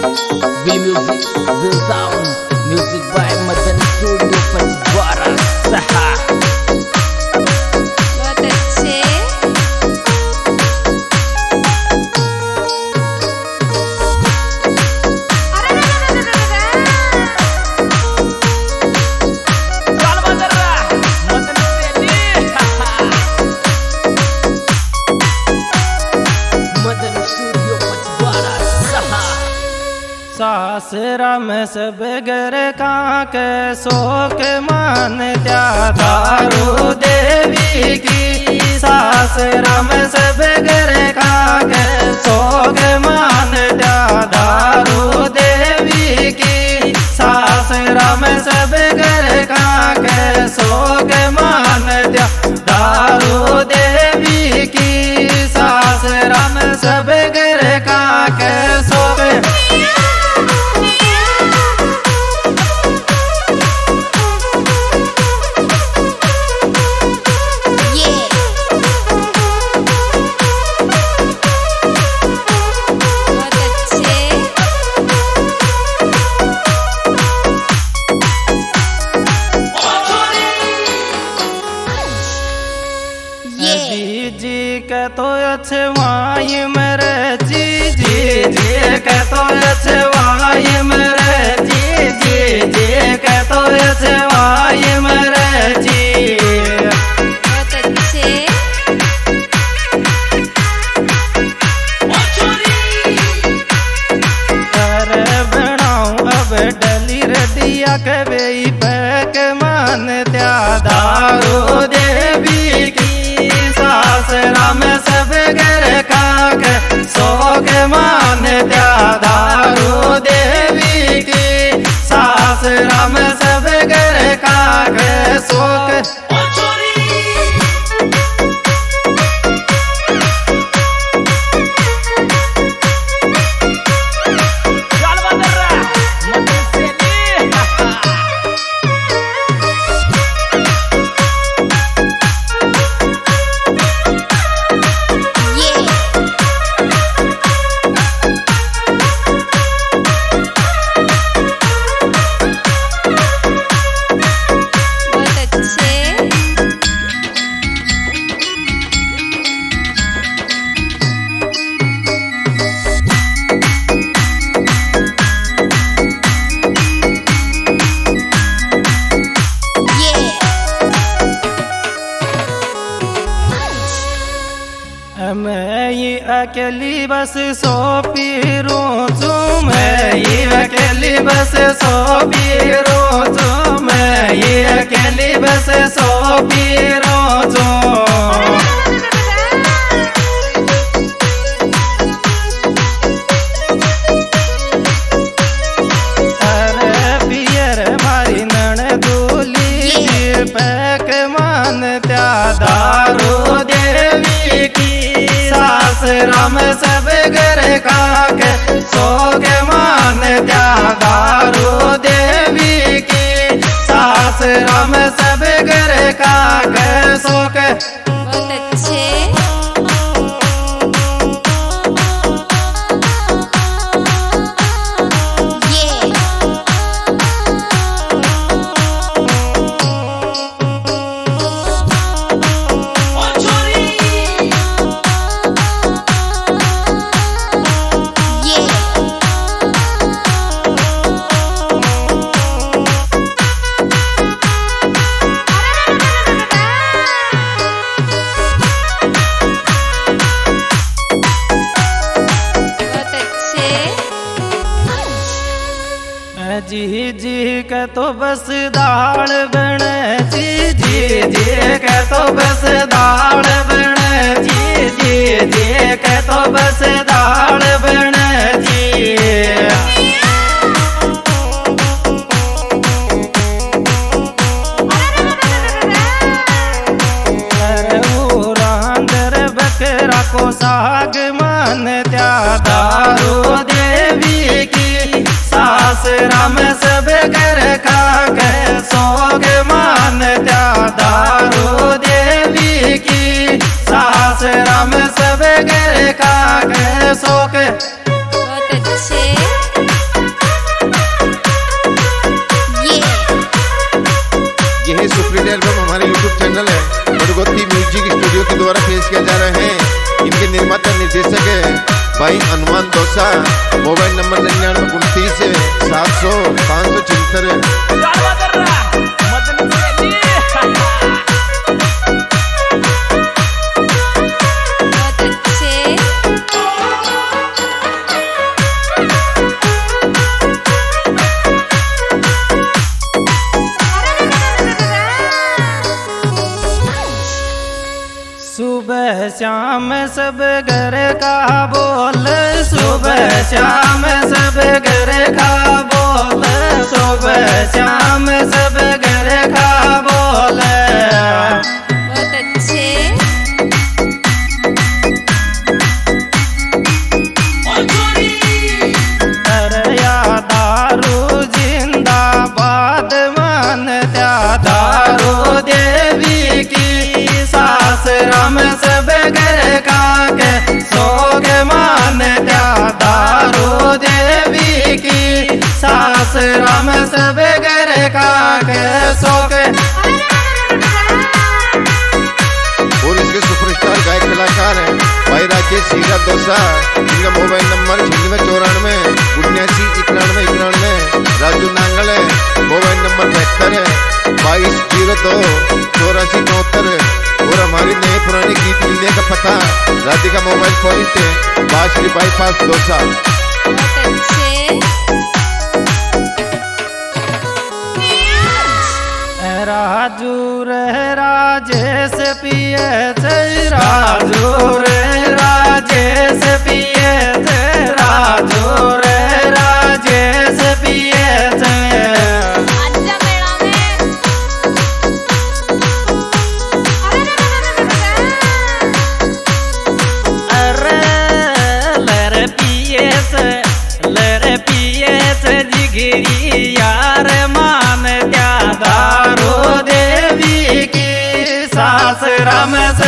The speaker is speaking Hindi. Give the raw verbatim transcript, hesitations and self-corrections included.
V Music, V Sound, Music by Madan Studio Pachwara Saha। बहुत अच्छे। सासरा में सब घर का के शोक मान त्या दारू देवी की। सासरा में सब घर का के शोक मान त्या दारू देवी की। सासरा में सब घर का के शोक मान त्या दारू देवी की। सासरा में सब घर का के शोक जी के तो अच्छे वाई मेरे जी जी जी के तो अच्छे वाई मेरे जी जी जी के तो अच्छे वाई मेरे जी। बहुत अच्छे। अरे बनाऊं अब डली रदिया के बेई पैक मान त्या दारू देवी की। सासरा में सब घर का के शोक मान त्या दारू देवी की। सासरा में सब घर का के शोक मैं ये अकेली बस सो पीरो चू। मैं ये अकेली बस सो पीरो चू। मैं ये अकेली बस सो पीरो चू। अरे पियर मारी नन दूली पैक मान त्या दारू देवी की। सासरा में सब घर का के शोक मान त्या दारू देवी की। सासरा में सब घर का के शोक। बहुत अच्छे। जी जी के तो बस दाल बने जी जी जी के तो बस दाल बने जी जी जी के तो बस दाल बने जी। अरे वो रांदर बकरा को साग मान त्या दारू देवी की। सासरा में सब घर का के शोक मान त्या दारू देवी की। सासरा में सब घर का के शोक। बहुत अच्छे। पेश किए जा रहे हैं। इनके निर्माता निर्देशक है भाई हनुमान दोसा। मोबाइल नंबर निन्यानवे उनतीस सात सौ पाँच सौ छिहत्तर। सुबह शाम सब घर का बोल, सुबह शाम सब घर का बोल, सुबह शाम सब घर का बोल। बहुत अच्छे। अरया दारू जिंदाबाद मान त्या दारू देवी की सास राम सब घर का के सोग मान त्या दारू देवी की सास राम सब घर का के सोग। और इसके सुपरस्टार गायक कलाकार हैं भाई राजेश सीरा दोसा। इनका मोबाइल नंबर छिन्नवे चौरानवे उन्यासी इक्यानवे इक्यानवे। राजू नांगल है मोबाइल नंबर बहत्तर है बाईस जीरो दो चौरासी चौहत्तर। और हमारी नए पुराने गीत मिलने का पता राधिका मोबाइल पॉइंट है बासरी बाईपास दोसा। बहुत अच्छे। राजू रे राजेश पिए थे, राजू रे राजेश पिए थे, राजू रे राजेश पिए थे। आजा मेला में। अरे लरे पिए थे, लरे पिए थे जिगरी यार मान क्या दारू देवी की सास राम से